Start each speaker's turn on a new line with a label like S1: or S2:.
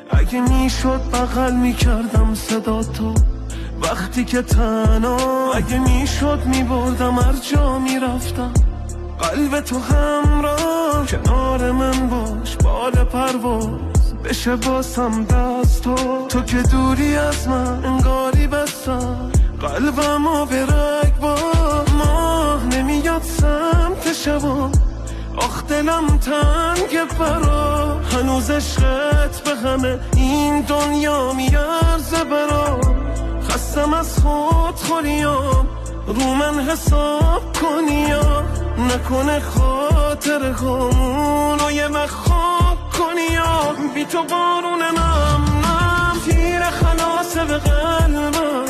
S1: اگه میشد بغل میکردم صدا تو وقتی که تنها، اگه میشد میبردم هر جا میرفتم قلب تو همراه، کنار من باش بال پرواز بشه باسم دست تو که دوری از من انگاری بستم قلبمو به رگبار، ماه نمیاد سمت شبا، آخ دلم تنگه برا، هنوز عشقت به همه این دنیا میارزه برا، خستم از خود خوریم رو من حساب کنی یا نکنه خاطر همون رو یه وقت خواب کنی یا بی تو بارون نم تیر خلاصه به قلبم،